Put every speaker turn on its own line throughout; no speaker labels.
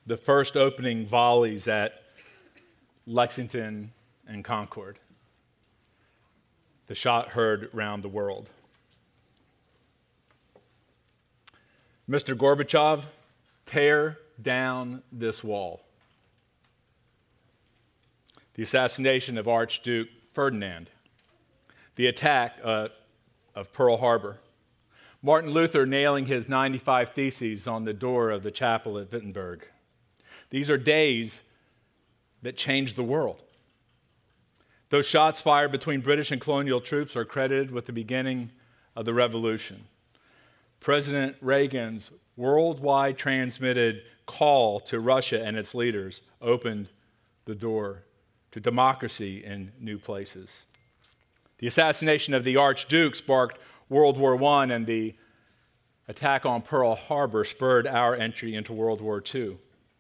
the first opening volleys at Lexington and Concord. The shot heard round the world. Mr. Gorbachev, tear down this wall. The assassination of Archduke Ferdinand. The attack of Pearl Harbor. Martin Luther nailing his 95 Theses on the door of the chapel at Wittenberg. These are days that changed the world. Those shots fired between British and colonial troops are credited with the beginning of the revolution. President Reagan's worldwide transmitted call to Russia and its leaders opened the door to democracy in new places. The assassination of the Archduke sparked World War I, and the attack on Pearl Harbor spurred our entry into World War II.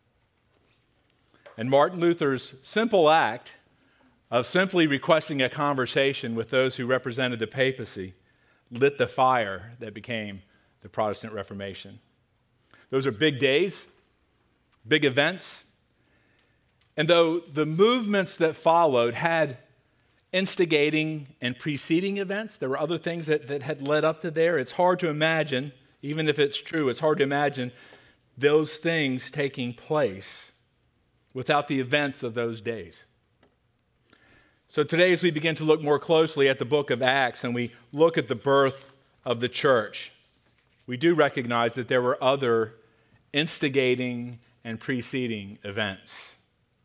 And Martin Luther's simple act of simply requesting a conversation with those who represented the papacy lit the fire that became the Protestant Reformation. Those are big days, big events. And though the movements that followed had instigating and preceding events, there were other things that had led up to there. It's hard to imagine, even if it's true, it's hard to imagine those things taking place without the events of those days. So today, as we begin to look more closely at the book of Acts and we look at the birth of the church, we do recognize that there were other instigating and preceding events,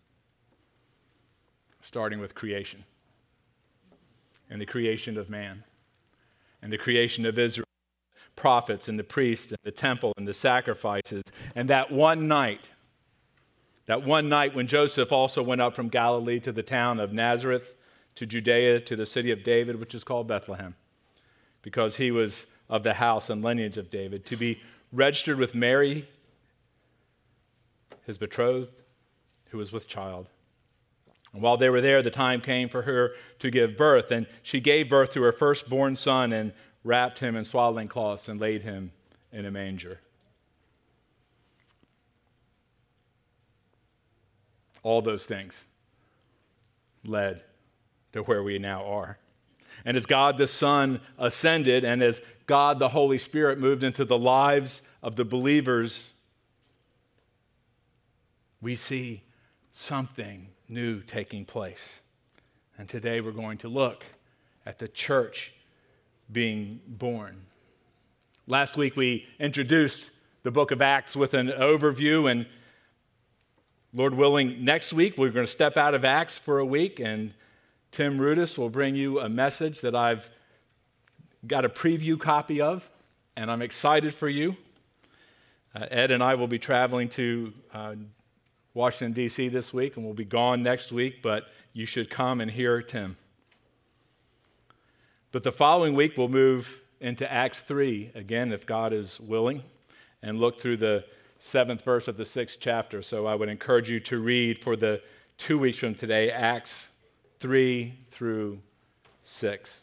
starting with creation and the creation of man and the creation of Israel, prophets and the priests and the temple and the sacrifices, and that one night when Joseph also went up from Galilee to the town of Nazareth, to Judea, to the city of David, which is called Bethlehem, because he was of the house and lineage of David, to be registered with Mary, his betrothed, who was with child. And while they were there, the time came for her to give birth, and she gave birth to her firstborn son and wrapped him in swaddling cloths and laid him in a manger. All those things led to where we now are. And as God the Son ascended, and as God the Holy Spirit moved into the lives of the believers, we see something new taking place. And today we're going to look at the church being born. Last week we introduced the book of Acts with an overview, and Lord willing, next week we're going to step out of Acts for a week, and Tim Rudis will bring you a message that I've got a preview copy of, and I'm excited for you. Ed and I will be traveling to Washington, D.C. this week, and we'll be gone next week, but you should come and hear Tim. But the following week, we'll move into Acts 3, again, if God is willing, and look through the 7th verse of the 6th chapter. So I would encourage you to read for the 2 weeks from today, Acts 3 through 6.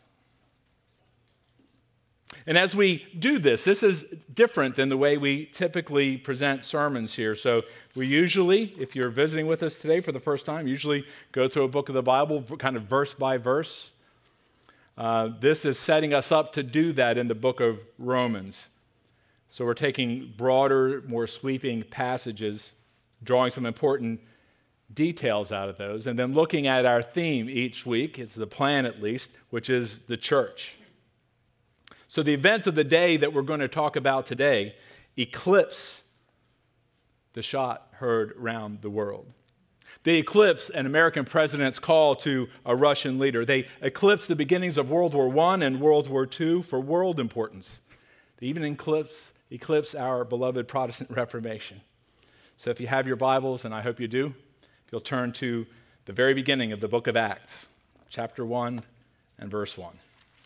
And as we do this is different than the way we typically present sermons here. So we usually, if you're visiting with us today for the first time, usually go through a book of the Bible kind of verse by verse. This is setting us up to do that in the book of Romans. So we're taking broader, more sweeping passages, drawing some important details out of those, and then looking at our theme each week, it's the plan at least, which is the church. So the events of the day that we're going to talk about today eclipse the shot heard around the world. They eclipse an American president's call to a Russian leader. They eclipse the beginnings of World War I and World War II for world importance. They even eclipse our beloved Protestant Reformation. So if you have your Bibles, and I hope you do, if you'll turn to the very beginning of the book of Acts, chapter 1 and verse 1.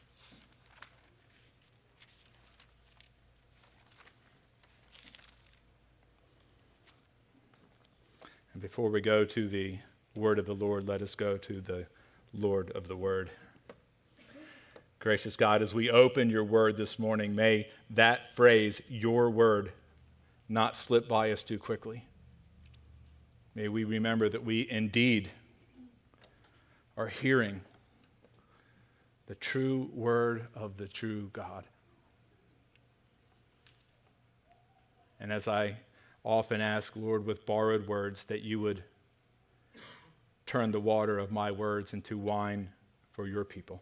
And before we go to the word of the Lord, let us go to the Lord of the word. Gracious God, as we open your word this morning, may that phrase, your word, not slip by us too quickly. may we remember that we indeed are hearing the true word of the true God. And as I often ask, Lord, with borrowed words, that you would turn the water of my words into wine for your people.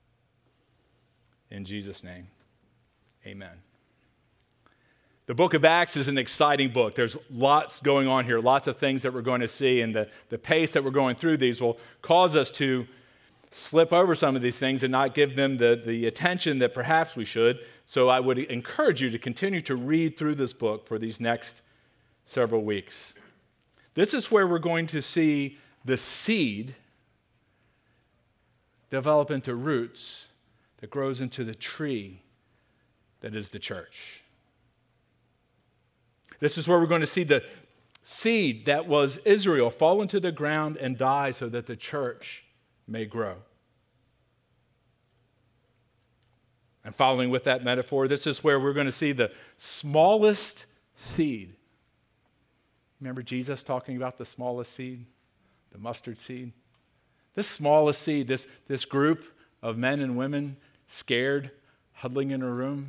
In Jesus' name, amen. The book of Acts is an exciting book. There's lots going on here, lots of things that we're going to see, and the pace that we're going through these will cause us to slip over some of these things and not give them the attention that perhaps we should. So I would encourage you to continue to read through this book for these next several weeks. This is where we're going to see the seed develop into roots that grows into the tree that is the church. This is where we're going to see the seed that was Israel fall into the ground and die so that the church may grow. And following with that metaphor, this is where we're going to see the smallest seed. Remember Jesus talking about the smallest seed, the mustard seed? This smallest seed, this group of men and women scared, huddling in a room,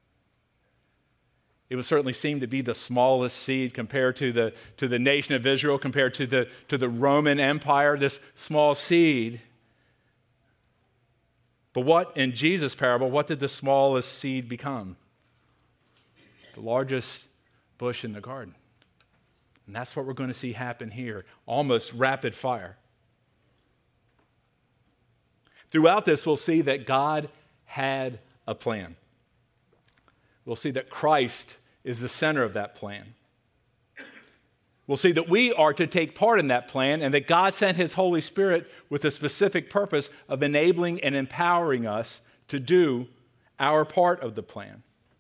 it would certainly seem to be the smallest seed compared to the nation of Israel, compared to the Roman Empire, this small seed. But what, in Jesus' parable, what did the smallest seed become? The largest bush in the garden. And that's what we're going to see happen here, almost rapid fire. Throughout this, we'll see that God had a plan. We'll see that Christ is the center of that plan. We'll see that we are to take part in that plan and that God sent his Holy Spirit with a specific purpose of enabling and empowering us to do our part of the plan.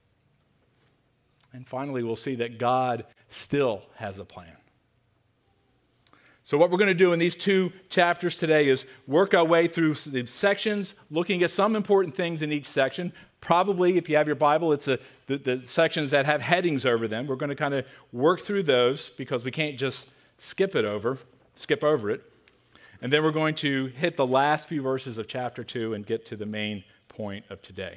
And finally, we'll see that God still has a plan. So what we're going to do in these 2 chapters today is work our way through the sections, looking at some important things in each section. Probably, if you have your Bible, it's the sections that have headings over them. We're going to kind of work through those because we can't just skip over it. And then we're going to hit the last few verses of chapter 2 and get to the main point of today.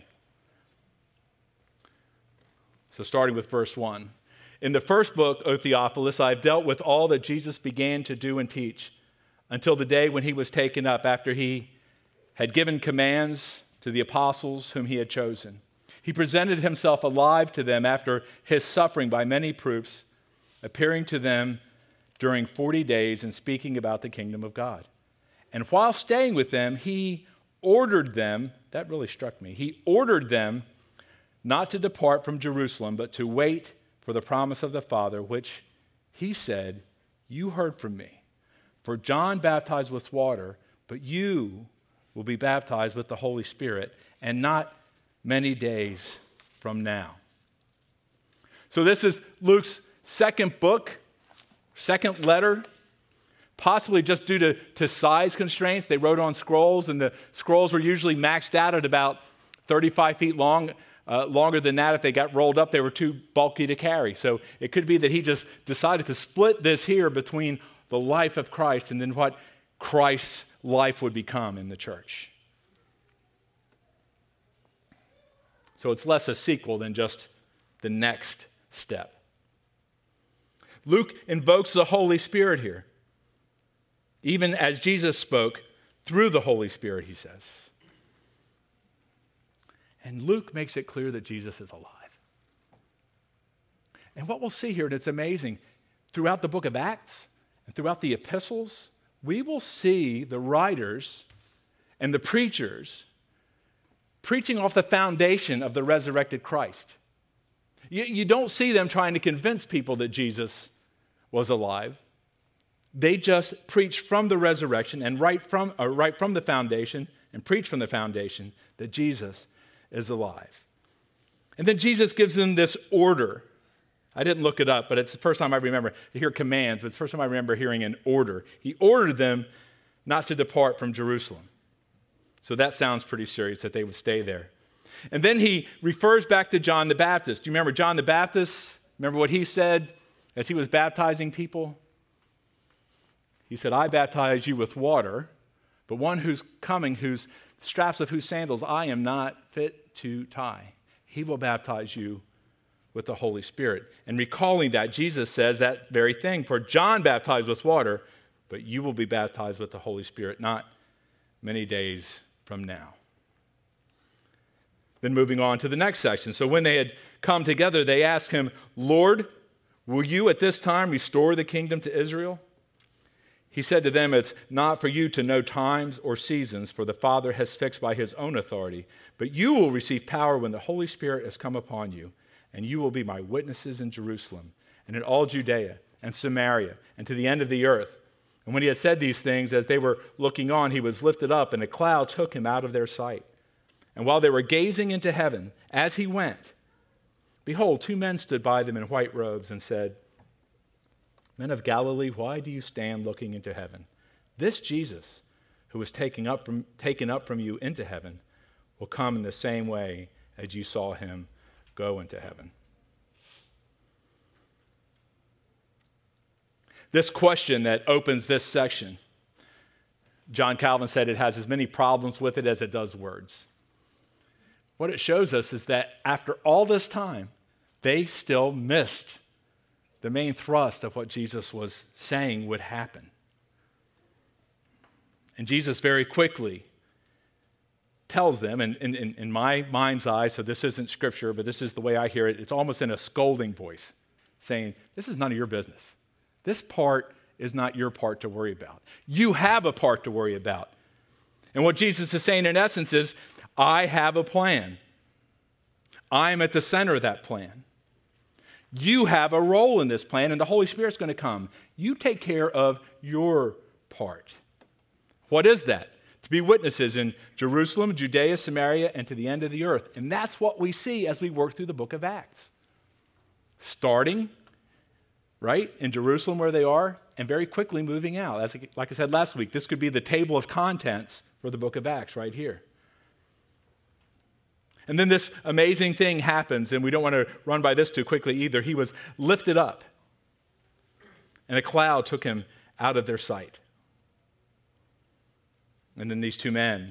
So starting with verse 1. In the first book, O Theophilus, I have dealt with all that Jesus began to do and teach until the day when he was taken up, after he had given commands to the apostles whom he had chosen. He presented himself alive to them after his suffering by many proofs, appearing to them during 40 days and speaking about the kingdom of God. And while staying with them, he ordered them, that really struck me, he ordered them not to depart from Jerusalem, but to wait for the promise of the Father, which he said, you heard from me. For John baptized with water, but you will be baptized with the Holy Spirit, and not many days from now. So this is Luke's second book, second letter, possibly just due to size constraints. They wrote on scrolls, and the scrolls were usually maxed out at about 35 feet long. Longer than that, if they got rolled up, they were too bulky to carry. So it could be that he just decided to split this here between the life of Christ and then what Christ's life would become in the church. So it's less a sequel than just the next step. Luke invokes the Holy Spirit here, even as Jesus spoke through the Holy Spirit, he says. And Luke makes it clear that Jesus is alive. And what we'll see here, and it's amazing, throughout the book of Acts and throughout the epistles, we will see the writers and the preachers preaching off the foundation of the resurrected Christ. You don't see them trying to convince people that Jesus was alive. They just preach from the resurrection and write from the foundation and preach from the foundation that Jesus is alive. And then Jesus gives them this order. I didn't look it up, but it's the first time I remember to hear commands, but it's the first time I remember hearing an order. He ordered them not to depart from Jerusalem. So that sounds pretty serious, that they would stay there. And then he refers back to John the Baptist. Do you remember John the Baptist? Remember what he said as he was baptizing people? He said, I baptize you with water, but one who's coming, whose straps of whose sandals I am not fit to tie. He will baptize you with the Holy Spirit. And recalling that, Jesus says that very thing. For John baptized with water, but you will be baptized with the Holy Spirit not many days from now. Then moving on to the next section. So when they had come together, they asked him, Lord, will you at this time restore the kingdom to Israel? He said to them, it's not for you to know times or seasons, for the Father has fixed by his own authority. But you will receive power when the Holy Spirit has come upon you, and you will be my witnesses in Jerusalem and in all Judea and Samaria and to the end of the earth. And when he had said these things, as they were looking on, he was lifted up, and a cloud took him out of their sight. And while they were gazing into heaven, as he went, behold, two men stood by them in white robes and said, Men of Galilee, why do you stand looking into heaven? This Jesus, who was taken up from you into heaven, will come in the same way as you saw him go into heaven. This question that opens this section, John Calvin said it has as many problems with it as it does words. What it shows us is that after all this time, they still missed the main thrust of what Jesus was saying would happen. And Jesus very quickly tells them, and in my mind's eye, so this isn't scripture, but this is the way I hear it, it's almost in a scolding voice, saying, this is none of your business. This part is not your part to worry about. You have a part to worry about. And what Jesus is saying in essence is, I have a plan. I'm at the center of that plan. You have a role in this plan, and the Holy Spirit's going to come. You take care of your part. What is that? To be witnesses in Jerusalem, Judea, Samaria, and to the end of the earth. And that's what we see as we work through the book of Acts. Starting, right, in Jerusalem where they are, and very quickly moving out. Like I said last week, this could be the table of contents for the book of Acts right here. And then this amazing thing happens, and we don't want to run by this too quickly either. He was lifted up, and a cloud took him out of their sight. And then these two men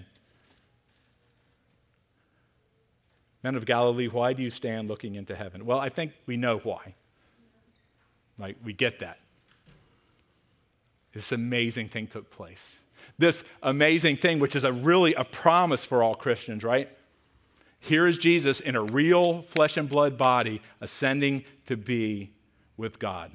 of Galilee, why do you stand looking into heaven? Well, I think we know why. Like, we get that. This amazing thing took place. This amazing thing, which is really a promise for all Christians, right? Here is Jesus in a real flesh and blood body ascending to be with God.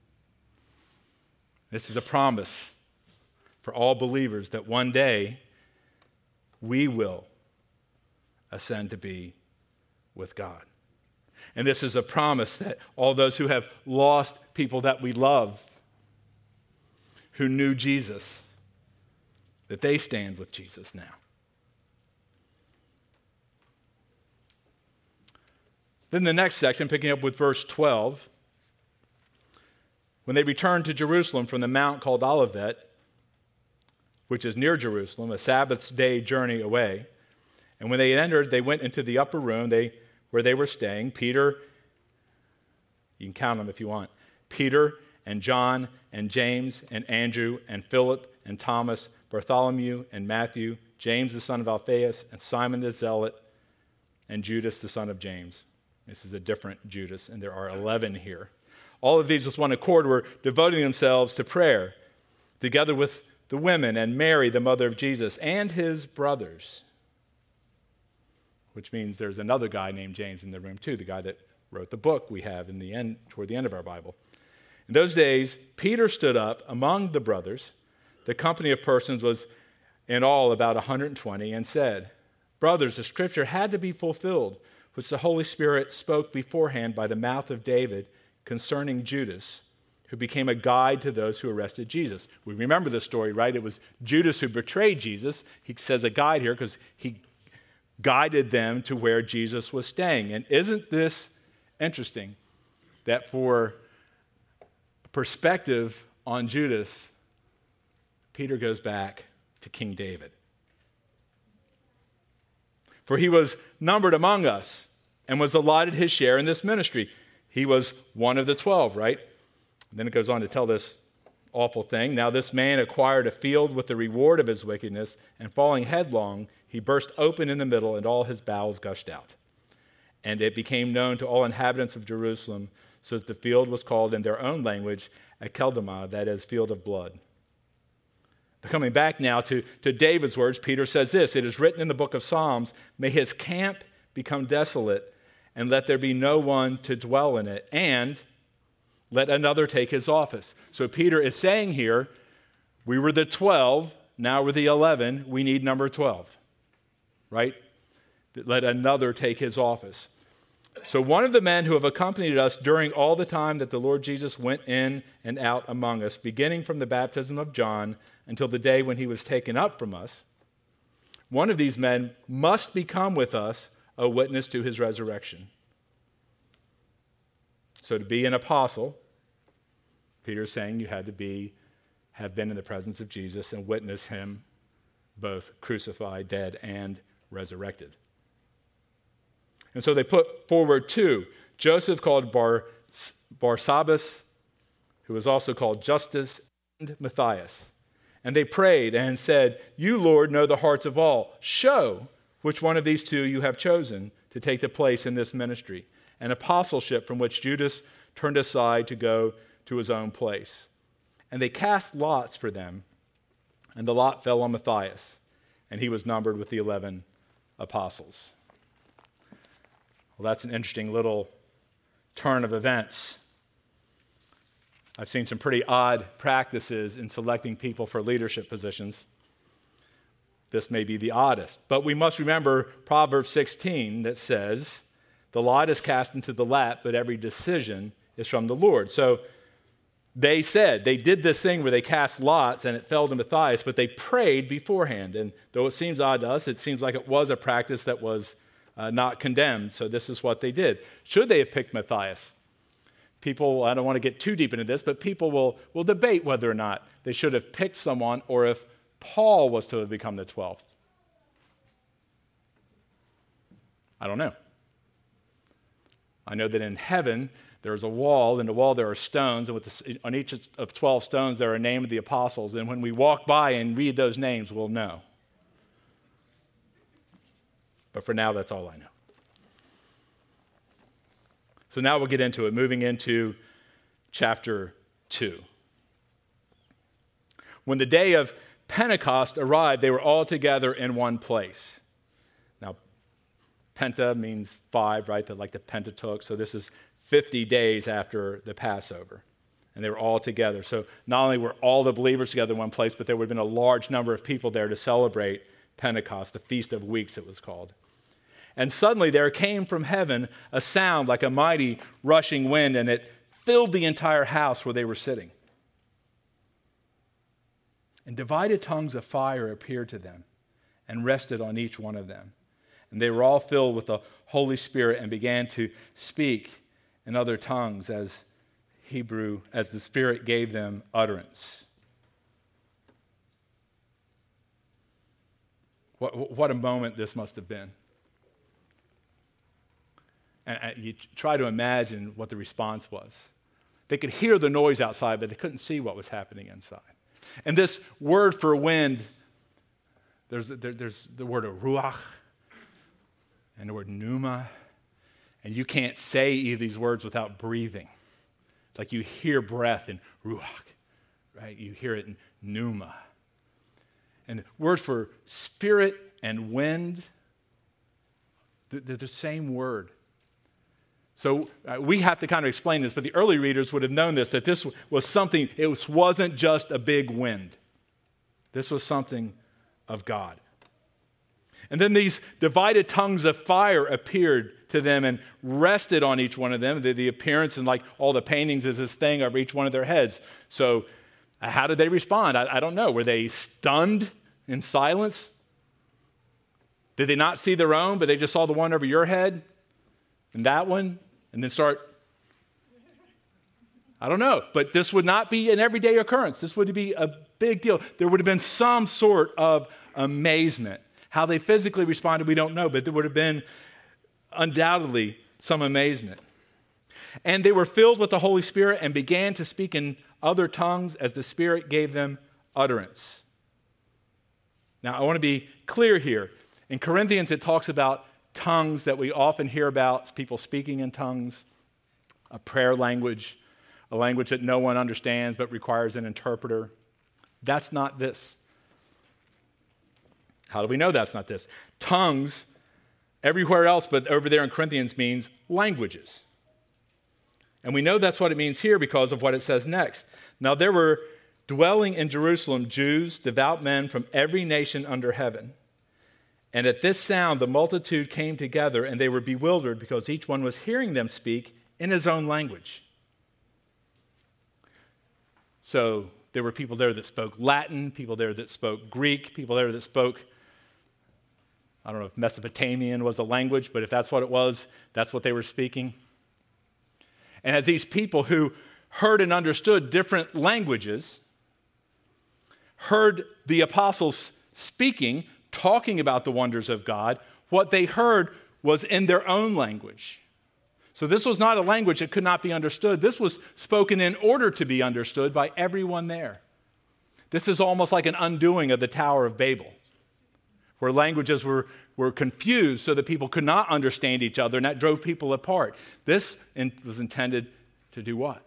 This is a promise for all believers that one day we will ascend to be with God. And this is a promise that all those who have lost people that we love, who knew Jesus, that they stand with Jesus now. Then the next section, picking up with verse 12, when they returned to Jerusalem from the mount called Olivet, which is near Jerusalem, a Sabbath day journey away, and when they entered, they went into the upper room where they were staying. Peter, you can count them if you want, Peter and John and James and Andrew and Philip and Thomas, Bartholomew and Matthew, James the son of Alphaeus and Simon the Zealot, and Judas the son of James. This is a different Judas, and there are 11 here. All of these with one accord were devoting themselves to prayer, together with the women and Mary, the mother of Jesus, and his brothers. Which means there's another guy named James in the room too, the guy that wrote the book we have toward the end of our Bible. In those days, Peter stood up among the brothers. The company of persons was in all about 120, and said, Brothers, the scripture had to be fulfilled, which the Holy Spirit spoke beforehand by the mouth of David concerning Judas, who became a guide to those who arrested Jesus. We remember this story, right? It was Judas who betrayed Jesus. He says a guide here because he guided them to where Jesus was staying. And isn't this interesting that for perspective on Judas, Peter goes back to King David? For he was numbered among us and was allotted his share in this ministry. He was one of the 12, right? And then it goes on to tell this awful thing. Now this man acquired a field with the reward of his wickedness, and falling headlong, he burst open in the middle, and all his bowels gushed out. And it became known to all inhabitants of Jerusalem, so that the field was called in their own language Akeldama, that is, field of blood. But coming back now to David's words, Peter says this, "It is written in the book of Psalms, may his camp become desolate, and let there be no one to dwell in it, and let another take his office." So Peter is saying here, we were the 12, now we're the 11, we need number 12, right? Let another take his office. So one of the men who have accompanied us during all the time that the Lord Jesus went in and out among us, beginning from the baptism of John until the day when he was taken up from us, one of these men must become with us a witness to his resurrection. So to be an apostle, Peter's saying you had to have been in the presence of Jesus and witness him both crucified, dead, and resurrected. And so they put forward two, Joseph called Barsabbas, who was also called Justus, and Matthias. And they prayed and said, "You, Lord, know the hearts of all. Show which one of these two you have chosen to take the place in this ministry, an apostleship from which Judas turned aside to go to his own place." And they cast lots for them, and the lot fell on Matthias, and he was numbered with the 11 apostles. Well, that's an interesting little turn of events. I've seen some pretty odd practices in selecting people for leadership positions. This may be the oddest. But we must remember Proverbs 16 that says, "The lot is cast into the lap, but every decision is from the Lord." So they did this thing where they cast lots and it fell to Matthias, but they prayed beforehand. And though it seems odd to us, it seems like it was a practice that was not condemned. So this is what they did. Should they have picked Matthias? People, I don't want to get too deep into this, but people will debate whether or not they should have picked someone or if Paul was to have become the 12th. I don't know. I know that in heaven, there's a wall, and the wall there are stones, and on each of 12 stones there are names of the apostles, and when we walk by and read those names, we'll know. But for now, that's all I know. So now we'll get into it, moving into chapter 2. When the day of Pentecost arrived, they were all together in one place. Now, Penta means 5, right? Like the Pentateuch. So this is 50 days after the Passover. And they were all together. So not only were all the believers together in one place, but there would have been a large number of people there to celebrate Pentecost, the Feast of Weeks it was called. And suddenly there came from heaven a sound like a mighty rushing wind, and it filled the entire house where they were sitting. And divided tongues of fire appeared to them and rested on each one of them. And they were all filled with the Holy Spirit and began to speak in other tongues as the Spirit gave them utterance. What a moment this must have been. And you try to imagine what the response was. They could hear the noise outside, but they couldn't see what was happening inside. And this word for wind, there's the word of ruach and the word pneuma. And you can't say either of these words without breathing. It's like you hear breath in ruach, right? You hear it in pneuma. And the word for spirit and wind, they're the same word. So we have to kind of explain this, but the early readers would have known this, that this was something, it wasn't just a big wind. This was something of God. And then these divided tongues of fire appeared to them and rested on each one of them. The appearance and like all the paintings is this thing over each one of their heads. So how did they respond? I don't know. Were they stunned in silence? Did they not see their own, but they just saw the one over your head and that one? And then start, I don't know. But this would not be an everyday occurrence. This would be a big deal. There would have been some sort of amazement. How they physically responded, we don't know, but there would have been undoubtedly some amazement. And they were filled with the Holy Spirit and began to speak in other tongues as the Spirit gave them utterance. Now, I want to be clear here. In Corinthians, it talks about tongues that we often hear about, people speaking in tongues, a prayer language, a language that no one understands but requires an interpreter. That's not this. How do we know that's not this? Tongues, everywhere else but over there in Corinthians, means languages. And we know that's what it means here because of what it says next. Now there were dwelling in Jerusalem Jews, devout men from every nation under heaven. And at this sound the multitude came together, and they were bewildered because each one was hearing them speak in his own language. So there were people there that spoke Latin, people there that spoke Greek, people there that spoke, I don't know if Mesopotamian was a language, but if that's what it was, that's what they were speaking. And as these people who heard and understood different languages, heard the apostles speaking, talking about the wonders of God, what they heard was in their own language. So this was not a language that could not be understood. This was spoken in order to be understood by everyone there. This is almost like an undoing of the Tower of Babel, where languages were confused so that people could not understand each other, and that drove people apart. This was intended to do what?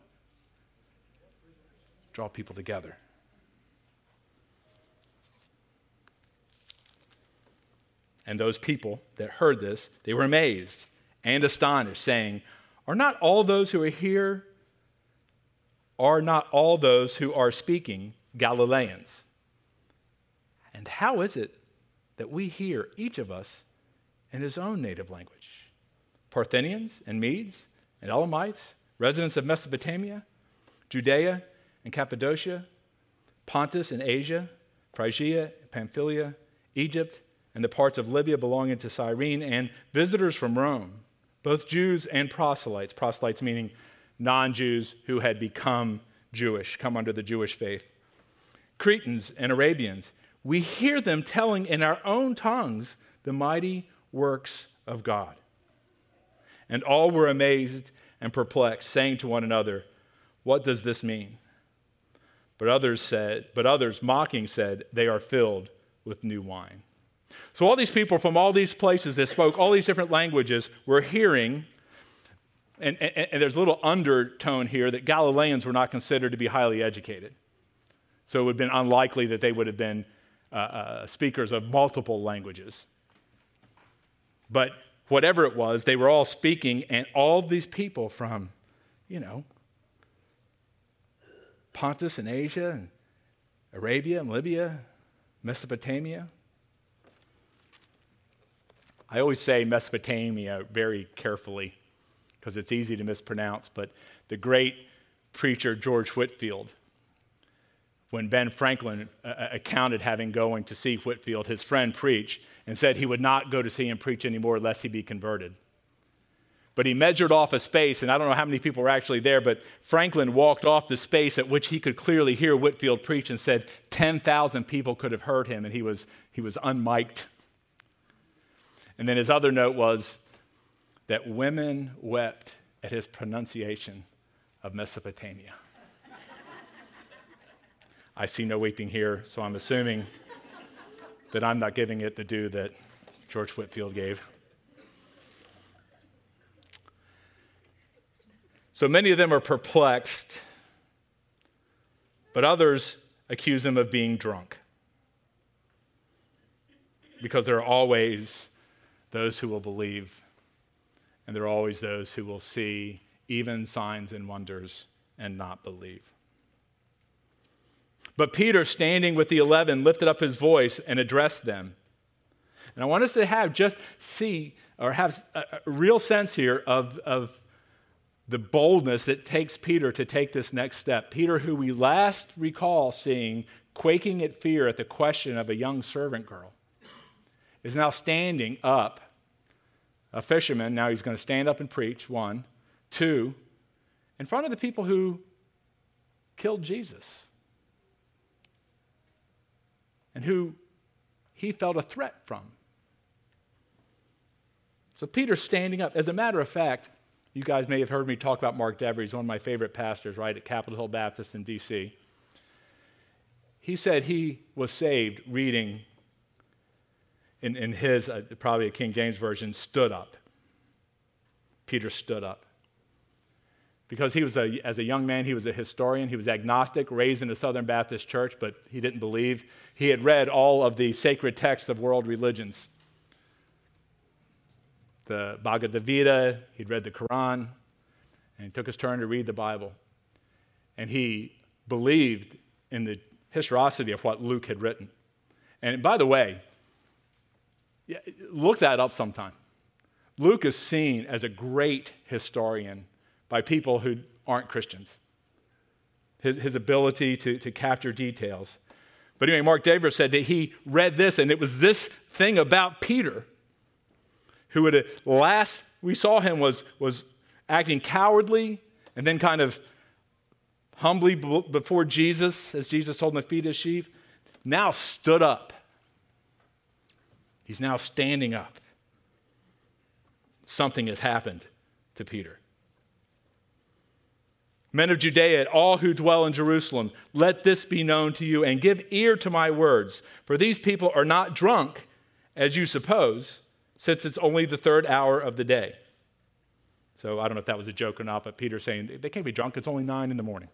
Draw people together. And those people that heard this, they were amazed and astonished, saying, are not all those who are here, are not all those who are speaking Galileans? And how is it that we hear, each of us, in his own native language? Parthians and Medes and Elamites, residents of Mesopotamia, Judea and Cappadocia, Pontus and Asia, Phrygia, Pamphylia, Egypt, and the parts of Libya belonging to Cyrene, and visitors from Rome, both Jews and proselytes, proselytes meaning non-Jews who had become Jewish, come under the Jewish faith, Cretans and Arabians. We hear them telling in our own tongues the mighty works of God. And all were amazed and perplexed, saying to one another, what does this mean? But others mocking said, they are filled with new wine. So all these people from all these places that spoke all these different languages were hearing, and there's a little undertone here that Galileans were not considered to be highly educated. So it would have been unlikely that they would have been speakers of multiple languages. But whatever it was, they were all speaking, and all of these people from, Pontus and Asia and Arabia and Libya, Mesopotamia. I always say Mesopotamia very carefully because it's easy to mispronounce, but the great preacher George Whitefield, when Ben Franklin accounted having going to see Whitefield, his friend, preach, and said he would not go to see him preach anymore lest he be converted. But he measured off a space, and I don't know how many people were actually there, but Franklin walked off the space at which he could clearly hear Whitefield preach and said 10,000 people could have heard him, and he was unmiked. And then his other note was that women wept at his pronunciation of Mesopotamia. I see no weeping here, so I'm assuming that I'm not giving it the due that George Whitefield gave. So many of them are perplexed, but others accuse them of being drunk. Because there are always those who will believe, and there are always those who will see even signs and wonders and not believe. But Peter, standing with the 11, lifted up his voice and addressed them. And I want us to have a real sense here of the boldness that takes Peter to take this next step. Peter, who we last recall seeing quaking at fear at the question of a young servant girl, is now standing up, a fisherman. Now he's going to stand up and preach, 1. 2, in front of the people who killed Jesus and who he felt a threat from. So Peter's standing up. As a matter of fact, You guys may have heard me talk about Mark Dever. He's one of my favorite pastors, right, at Capitol Hill Baptist in D.C. He said he was saved reading in his, probably a King James version, stood up. Peter stood up. Because he was as a young man, he was a historian. He was agnostic, raised in a Southern Baptist church, but he didn't believe. He had read all of the sacred texts of world religions. The Bhagavad Gita, he'd read the Quran, and he took his turn to read the Bible. And he believed in the historicity of what Luke had written. And by the way, look that up sometime. Luke is seen as a great historian by people who aren't Christians. His ability to capture details. But anyway, Mark Dever said that he read this, and it was this thing about Peter, who at last we saw him was acting cowardly and then kind of humbly before Jesus, as Jesus told him to feed his sheep, now stood up. He's now standing up. Something has happened to Peter. Men of Judea, and all who dwell in Jerusalem, let this be known to you, and give ear to my words. For these people are not drunk, as you suppose, since it's only the third hour of the day. So I don't know if that was a joke or not, but Peter's saying, they can't be drunk, it's only 9 a.m.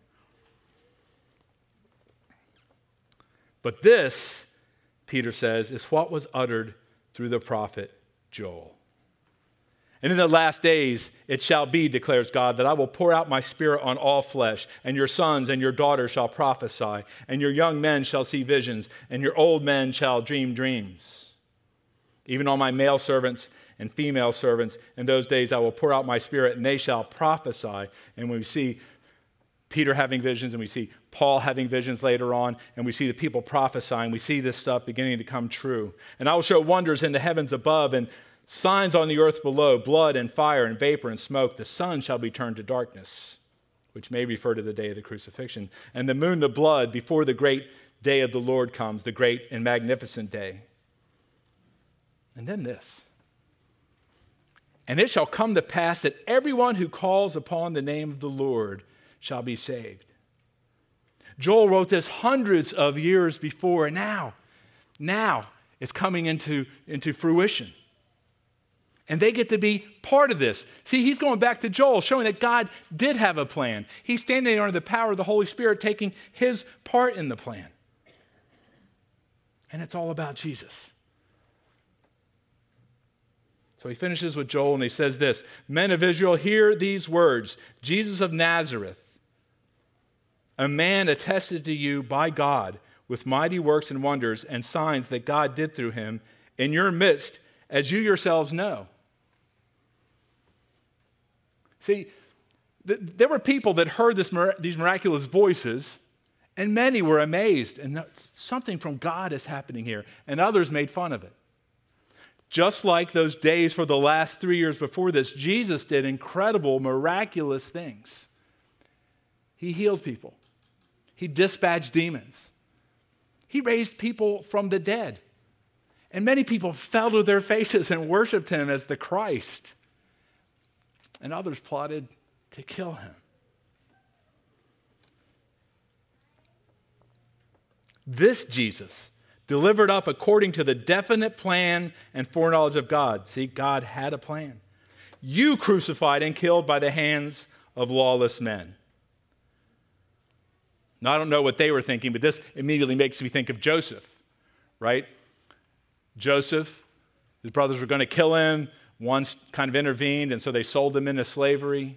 But this, Peter says, is what was uttered through the prophet Joel. And in the last days it shall be, declares God, that I will pour out my spirit on all flesh, and your sons and your daughters shall prophesy, and your young men shall see visions, and your old men shall dream dreams. Even on my male servants and female servants, in those days I will pour out my spirit, and they shall prophesy. And when we see Peter having visions, and we see Paul having visions later on, and we see the people prophesying, we see this stuff beginning to come true. And I will show wonders in the heavens above, and signs on the earth below, blood and fire and vapor and smoke. The sun shall be turned to darkness, which may refer to the day of the crucifixion, and the moon to blood before the great day of the Lord comes, the great and magnificent day. And then this. And it shall come to pass that everyone who calls upon the name of the Lord shall be saved. Joel wrote this hundreds of years before, and now it's coming into fruition. And they get to be part of this. See, he's going back to Joel, showing that God did have a plan. He's standing there under the power of the Holy Spirit, taking his part in the plan. And it's all about Jesus. So he finishes with Joel and he says this, Men of Israel, hear these words. Jesus of Nazareth, a man attested to you by God with mighty works and wonders and signs that God did through him in your midst, as you yourselves know. See, there were people that heard these miraculous voices, and many were amazed, and something from God is happening here, and others made fun of it. Just like those days for the last 3 years before this, Jesus did incredible, miraculous things. He healed people. He dispatched demons. He raised people from the dead. And many people fell to their faces and worshiped him as the Christ. And others plotted to kill him. This Jesus, delivered up according to the definite plan and foreknowledge of God. See, God had a plan. You crucified and killed by the hands of lawless men. Now, I don't know what they were thinking, but this immediately makes me think of Joseph, right? Joseph, his brothers were going to kill him. One kind of intervened, and so they sold him into slavery.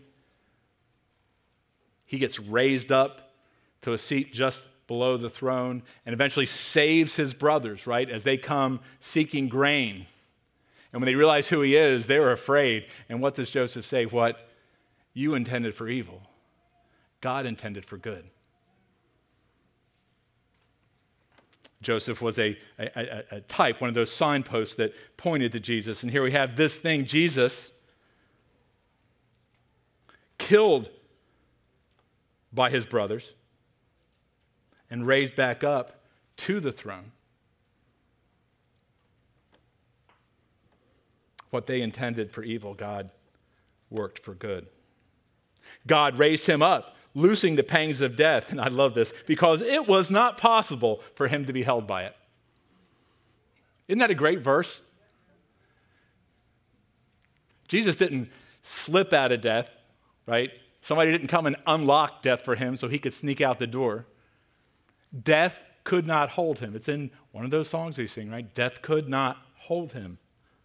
He gets raised up to a seat just below the throne and eventually saves his brothers, right, as they come seeking grain. And when they realize who he is, they were afraid. And what does Joseph say? What you intended for evil, God intended for good. Joseph was a type, one of those signposts that pointed to Jesus. And here we have this thing, Jesus killed by his brothers and raised back up to the throne. What they intended for evil, God worked for good. God raised him up, loosing the pangs of death, and I love this, because it was not possible for him to be held by it. Isn't that a great verse? Jesus didn't slip out of death, right? Somebody didn't come and unlock death for him so he could sneak out the door. Death could not hold him. It's in one of those songs we sing, right? Death could not hold him.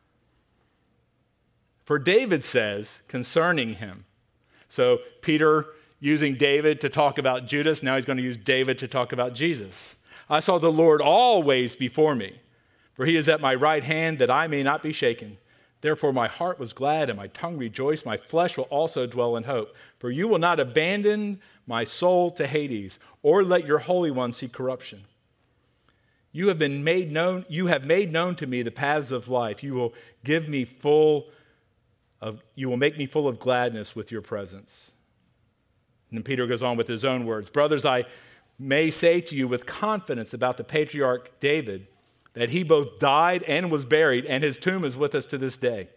For David says concerning him. So Peter using David to talk about Judas, now he's going to use David to talk about Jesus. I saw the Lord always before me, for he is at my right hand that I may not be shaken. Therefore my heart was glad and my tongue rejoiced. My flesh will also dwell in hope. For you will not abandon my soul to Hades, or let your Holy One see corruption. You have made known to me the paths of life. You will make me full of gladness with your presence. And then Peter goes on with his own words. Brothers, I may say to you with confidence about the patriarch David, that he both died and was buried, and his tomb is with us to this day.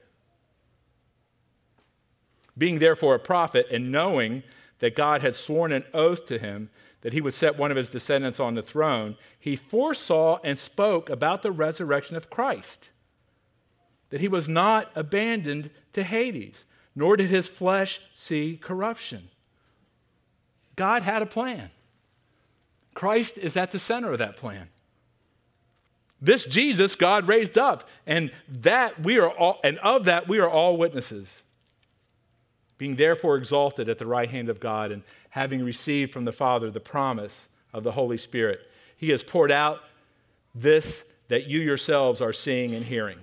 Being therefore a prophet, and knowing that God had sworn an oath to him that he would set one of his descendants on the throne, he foresaw and spoke about the resurrection of Christ, that he was not abandoned to Hades, nor did his flesh see corruption. God had a plan. Christ is at the center of that plan. This Jesus God raised up, and of that we are all witnesses. Being therefore exalted at the right hand of God, and having received from the Father the promise of the Holy Spirit, he has poured out this that you yourselves are seeing and hearing.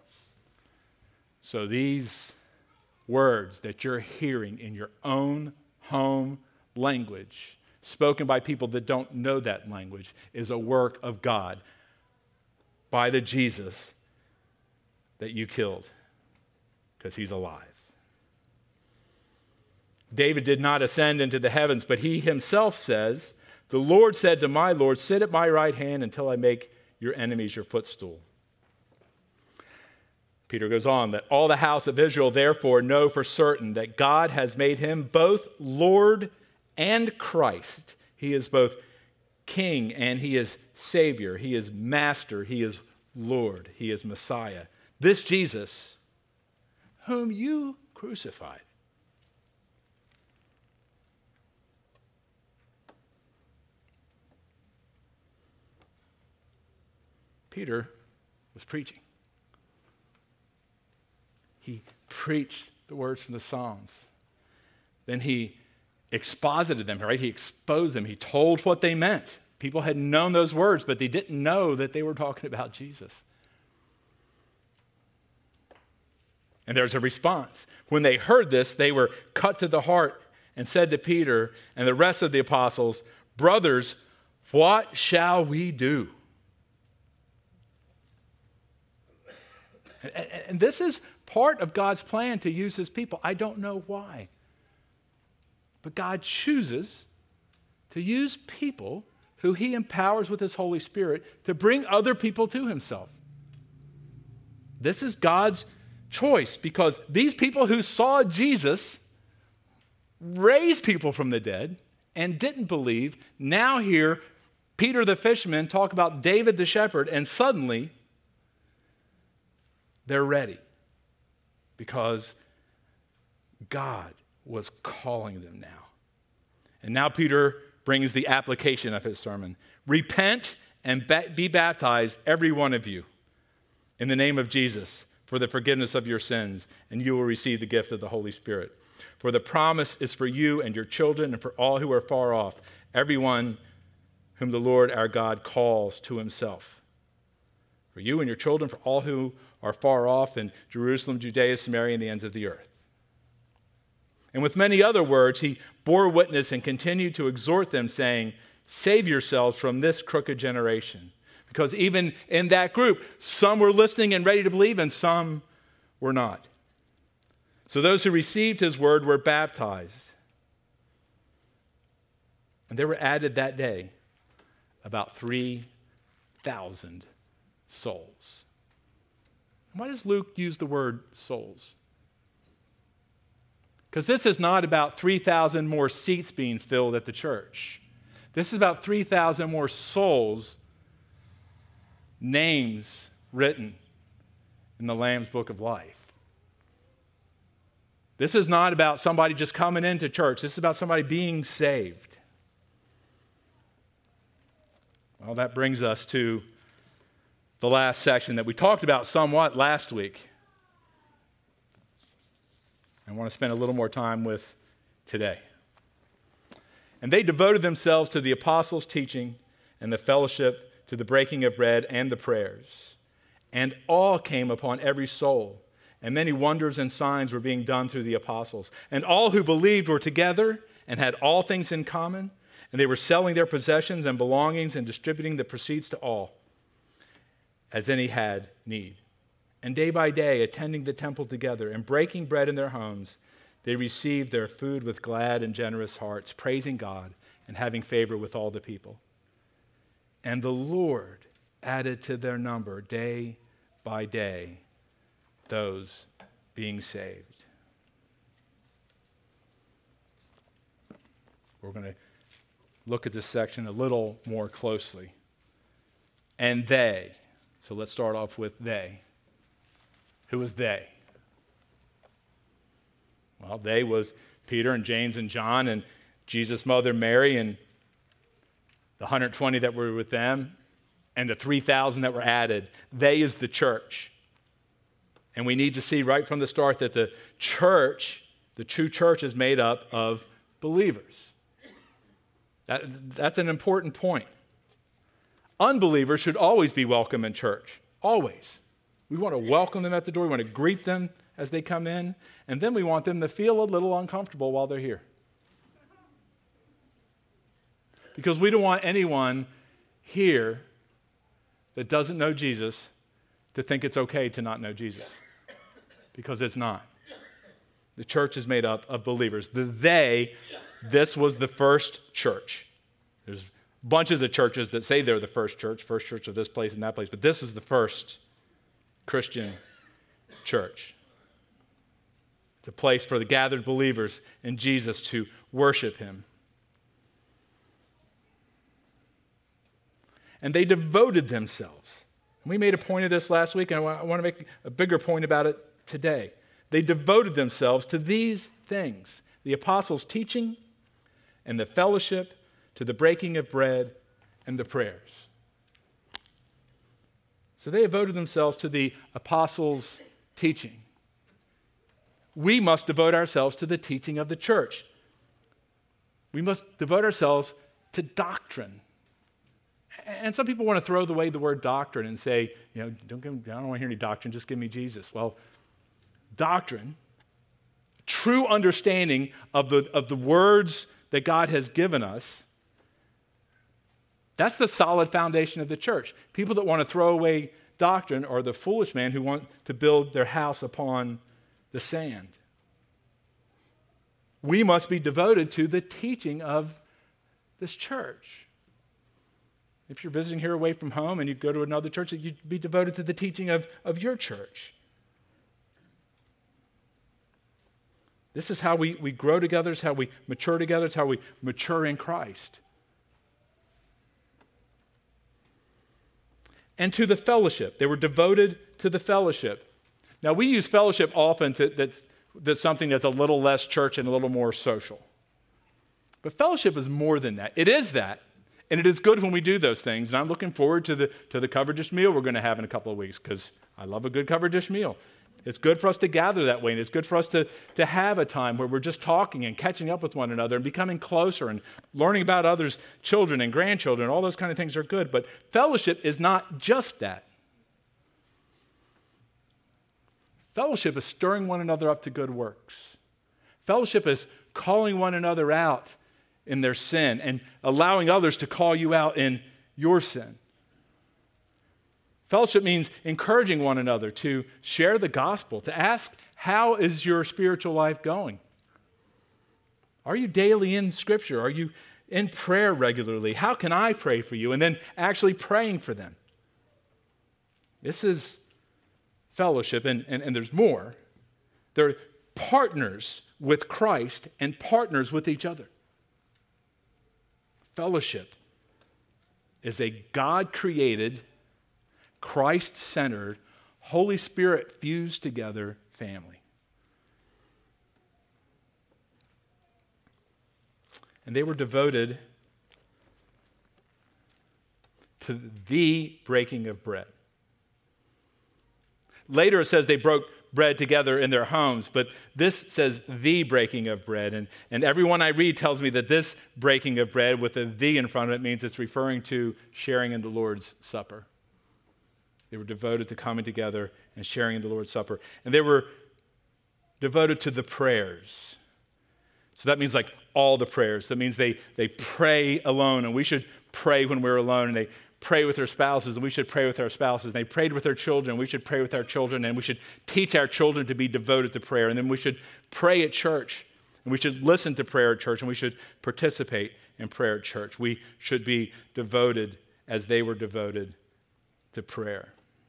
So these words that you're hearing in your own home language, spoken by people that don't know that language, is a work of God by the Jesus that you killed, because he's alive. David did not ascend into the heavens, but he himself says, the Lord said to my Lord, sit at my right hand until I make your enemies your footstool. Peter goes on, that all the house of Israel therefore know for certain that God has made him both Lord and Christ. He is both King and he is Savior. He is Master. He is Lord. He is Messiah. This Jesus, whom you crucified. Peter was preaching. He preached the words from the Psalms. Then he exposited them, right? He exposed them. He told what they meant. People had known those words, but they didn't know that they were talking about Jesus. And there's a response. When they heard this, they were cut to the heart and said to Peter and the rest of the apostles, brothers, what shall we do? And this is part of God's plan to use his people. I don't know why. But God chooses to use people who he empowers with his Holy Spirit to bring other people to himself. This is God's choice, because these people who saw Jesus raise people from the dead and didn't believe, now hear Peter the fisherman talk about David the shepherd, and suddenly they're ready because God was calling them now. And now Peter brings the application of his sermon. Repent and be baptized, every one of you, in the name of Jesus, for the forgiveness of your sins, and you will receive the gift of the Holy Spirit. For the promise is for you and your children and for all who are far off, everyone whom the Lord our God calls to himself. For you and your children, for all who are far off in Jerusalem, Judea, Samaria, and the ends of the earth. And with many other words, he bore witness and continued to exhort them, saying, save yourselves from this crooked generation. Because even in that group, some were listening and ready to believe, and some were not. So those who received his word were baptized. And there were added that day about 3,000 souls. Why does Luke use the word souls? Because this is not about 3,000 more seats being filled at the church. This is about 3,000 more souls, names written in the Lamb's Book of Life. This is not about somebody just coming into church. This is about somebody being saved. Well, that brings us to the last section that we talked about somewhat last week. I want to spend a little more time with today. And they devoted themselves to the apostles' teaching and the fellowship, to the breaking of bread and the prayers. And awe came upon every soul, and many wonders and signs were being done through the apostles. And all who believed were together and had all things in common, and they were selling their possessions and belongings and distributing the proceeds to all, as any had need. And day by day, attending the temple together and breaking bread in their homes, they received their food with glad and generous hearts, praising God and having favor with all the people. And the Lord added to their number day by day those being saved. We're going to look at this section a little more closely. And they, so let's start off with they. Who was they? Well, they was Peter and James and John and Jesus' mother Mary and the 120 that were with them and the 3,000 that were added. They is the church. And we need to see right from the start that the church, the true church, is made up of believers. That's an important point. Unbelievers should always be welcome in church. Always. We want to welcome them at the door. We want to greet them as they come in. And then we want them to feel a little uncomfortable while they're here. Because we don't want anyone here that doesn't know Jesus to think it's okay to not know Jesus. Because it's not. The church is made up of believers. This was the first church. There's bunches of churches that say they're the first church of this place and that place, but this is the first Christian church. It's a place for the gathered believers in Jesus to worship him. And they devoted themselves. We made a point of this last week, and I want to make a bigger point about it today. They devoted themselves to these things: the apostles' teaching and the fellowship, to the breaking of bread and the prayers. So they devoted themselves to the apostles' teaching. We must devote ourselves to the teaching of the church. We must devote ourselves to doctrine. And some people want to throw away the word doctrine and say, I don't want to hear any doctrine, just give me Jesus. Well, doctrine, true understanding of the words that God has given us, that's the solid foundation of the church. People that want to throw away doctrine are the foolish man who want to build their house upon the sand. We must be devoted to the teaching of this church. If you're visiting here away from home and you go to another church, you'd be devoted to the teaching of your church. This is how we grow together. It's how we mature together. It's how we mature in Christ. And to the fellowship. They were devoted to the fellowship. Now, we use fellowship often that's something that's a little less church and a little more social. But fellowship is more than that. It is that. And it is good when we do those things. And I'm looking forward to the covered dish meal we're going to have in a couple of weeks, because I love a good covered dish meal. It's good for us to gather that way, and it's good for us to have a time where we're just talking and catching up with one another and becoming closer and learning about others' children and grandchildren. All those kind of things are good, but fellowship is not just that. Fellowship is stirring one another up to good works. Fellowship is calling one another out in their sin and allowing others to call you out in your sin. Fellowship means encouraging one another to share the gospel, to ask, how is your spiritual life going? Are you daily in Scripture? Are you in prayer regularly? How can I pray for you? And then actually praying for them. This is fellowship, and there's more. They're partners with Christ and partners with each other. Fellowship is a God-created, Christ-centered, Holy Spirit fused together family. And they were devoted to the breaking of bread. Later it says they broke bread together in their homes, but this says the breaking of bread. And everyone I read tells me that this breaking of bread with a "the" in front of it means it's referring to sharing in the Lord's Supper. They were devoted to coming together and sharing in the Lord's Supper. And they were devoted to the prayers. So that means like all the prayers. That means they pray alone, and we should pray when we're alone, and they pray with their spouses, and we should pray with our spouses. And they prayed with their children, we should pray with our children, and we should teach our children to be devoted to prayer. And then we should pray at church, and we should listen to prayer at church, and we should participate in prayer at church. We should be devoted as they were devoted to prayer.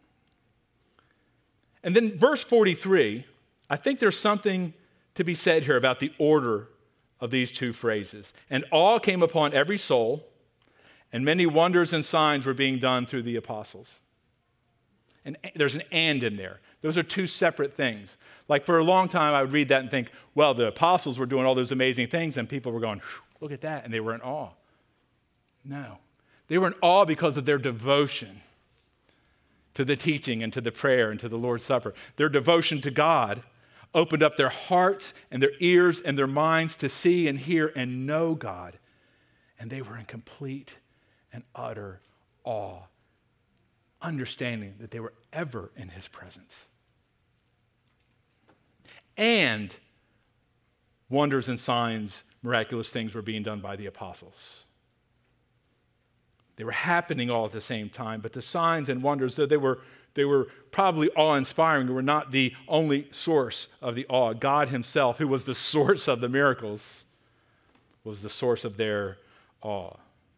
And then verse 43, I think there's something to be said here about the order of these two phrases. And awe came upon every soul, and many wonders and signs were being done through the apostles. And there's an "and" in there. Those are two separate things. Like for a long time, I would read that and think, well, the apostles were doing all those amazing things, and people were going, look at that, and they were in awe. No. They were in awe because of their devotion to the teaching and to the prayer and to the Lord's Supper. Their devotion to God opened up their hearts and their ears and their minds to see and hear and know God. And they were in complete and utter awe, understanding that they were ever in his presence. And wonders and signs, miraculous things were being done by the apostles. They were happening all at the same time, but the signs and wonders, though they were probably awe-inspiring, they were not the only source of the awe. God himself, who was the source of the miracles, was the source of their awe.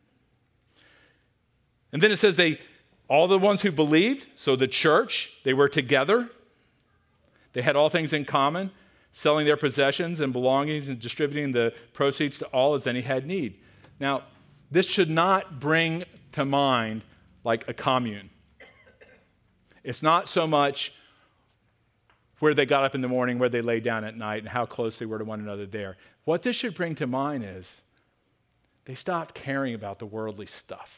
And then it says all the ones who believed, so the church, they were together. They had all things in common, selling their possessions and belongings and distributing the proceeds to all as any had need. Now, this should not bring to mind like a commune. It's not so much where they got up in the morning, where they laid down at night, and how close they were to one another there. What this should bring to mind is they stopped caring about the worldly stuff.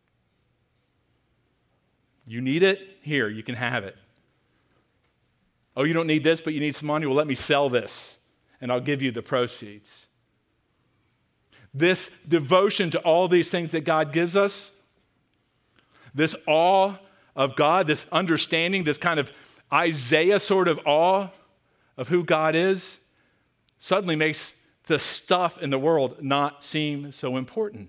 You need it? Here, you can have it. Oh, you don't need this, but you need some money? Well, let me sell this, and I'll give you the proceeds. This devotion to all these things that God gives us, this awe of God, this understanding, this kind of Isaiah sort of awe of who God is, suddenly makes the stuff in the world not seem so important.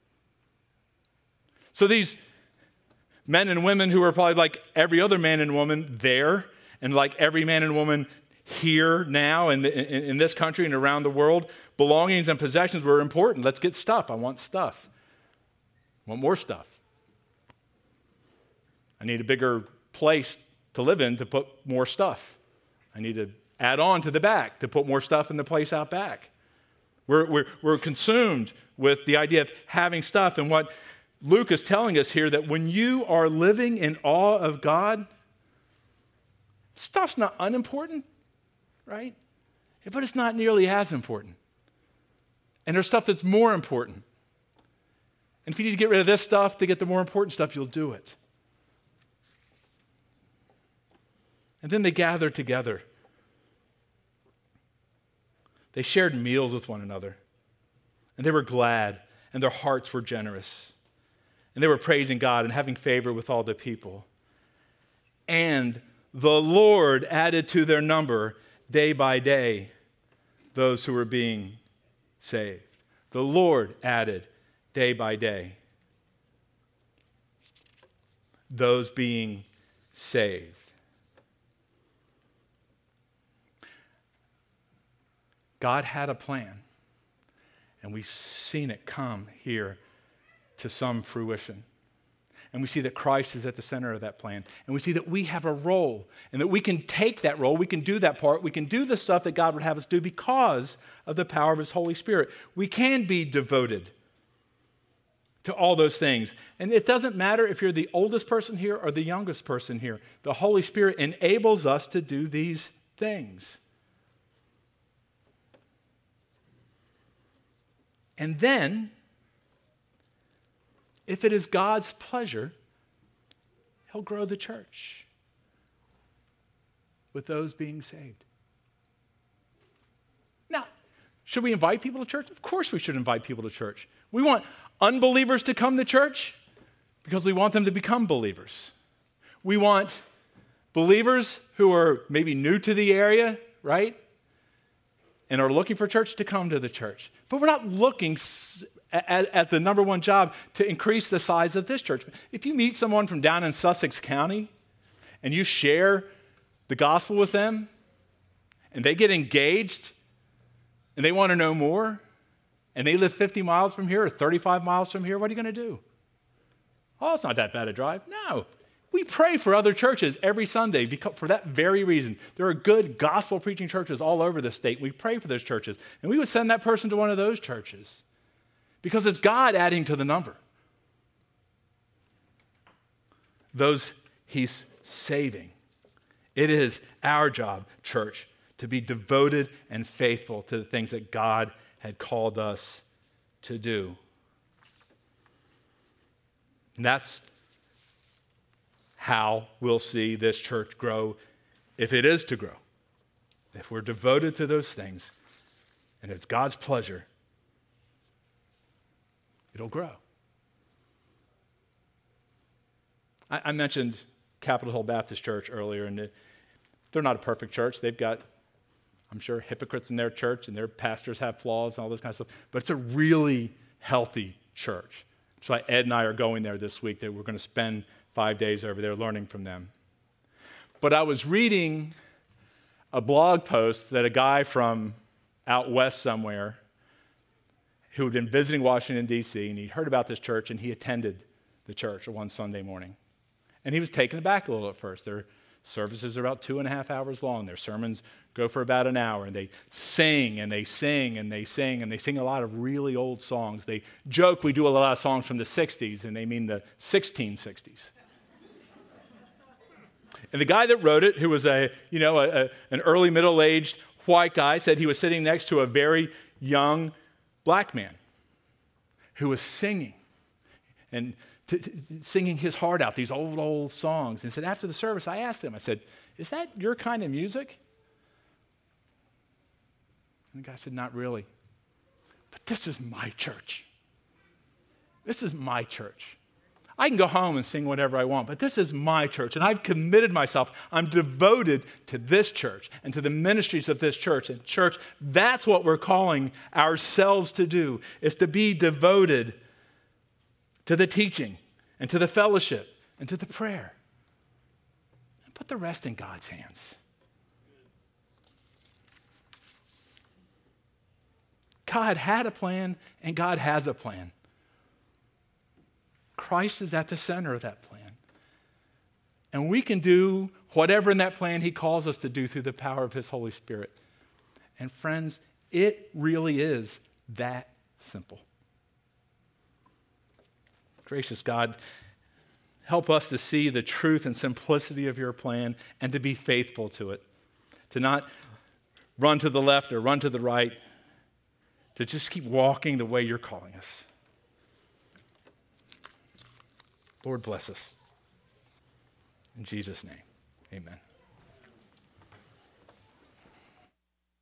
So these men and women who are probably like every other man and woman there, and like every man and woman here now in this country and around the world, belongings and possessions were important. Let's get stuff. I want stuff. I want more stuff. I need a bigger place to live in to put more stuff. I need to add on to the back to put more stuff in the place out back. We're consumed with the idea of having stuff. And what Luke is telling us here, that when you are living in awe of God, stuff's not unimportant, right? But it's not nearly as important. And there's stuff that's more important. And if you need to get rid of this stuff to get the more important stuff, you'll do it. And then they gathered together. They shared meals with one another. And they were glad, and their hearts were generous. And they were praising God and having favor with all the people. And the Lord added to their number day by day those who were being saved. The Lord added day by day those being saved. God had a plan, and we've seen it come here to some fruition. And we see that Christ is at the center of that plan. And we see that we have a role and that we can take that role. We can do that part. We can do the stuff that God would have us do because of the power of his Holy Spirit. We can be devoted to all those things. And it doesn't matter if you're the oldest person here or the youngest person here. The Holy Spirit enables us to do these things. And then, if it is God's pleasure, he'll grow the church with those being saved. Now, should we invite people to church? Of course we should invite people to church. We want unbelievers to come to church because we want them to become believers. We want believers who are maybe new to the area, right? And are looking for church to come to the church. But we're not looking as the number one job to increase the size of this church. If you meet someone from down in Sussex County and you share the gospel with them and they get engaged and they want to know more and they live 50 miles from here or 35 miles from here, what are you going to do? Oh, it's not that bad a drive. No. We pray for other churches every Sunday for that very reason. There are good gospel-preaching churches all over the state. We pray for those churches. And we would send that person to one of those churches because it's God adding to the number. Those he's saving. It is our job, church, to be devoted and faithful to the things that God had called us to do. And that's how we'll see this church grow, if it is to grow. If we're devoted to those things and it's God's pleasure, it'll grow. I mentioned Capitol Hill Baptist Church earlier, and they're not a perfect church. They've got, I'm sure, hypocrites in their church, and their pastors have flaws and all this kind of stuff, but it's a really healthy church. So Ed and I are going there this week. That we're going to spend 5 days over there learning from them. But I was reading a blog post that a guy from out west somewhere who had been visiting Washington, D.C., and he'd heard about this church, and he attended the church one Sunday morning. And he was taken aback a little at first. Their services are about 2.5 hours long. Their sermons go for about an hour, and they sing, and they sing, and they sing, and they sing a lot of really old songs. They joke we do a lot of songs from the 60s, and they mean the 1660s. And the guy that wrote it, who was an early middle-aged white guy, said he was sitting next to a very young black man who was singing and singing his heart out, these old songs. And said, after the service, I asked him, I said, is that your kind of music? And the guy said, not really. But this is my church. This is my church. I can go home and sing whatever I want, but this is my church, and I've committed myself. I'm devoted to this church and to the ministries of this church. And church, that's what we're calling ourselves to do, is to be devoted to the teaching and to the fellowship and to the prayer. And put the rest in God's hands. God had a plan, and God has a plan. Christ is at the center of that plan. And we can do whatever in that plan he calls us to do through the power of his Holy Spirit. And friends, it really is that simple. Gracious God, help us to see the truth and simplicity of your plan and to be faithful to it. To not run to the left or run to the right. To just keep walking the way you're calling us. Lord, bless us. In Jesus' name, amen.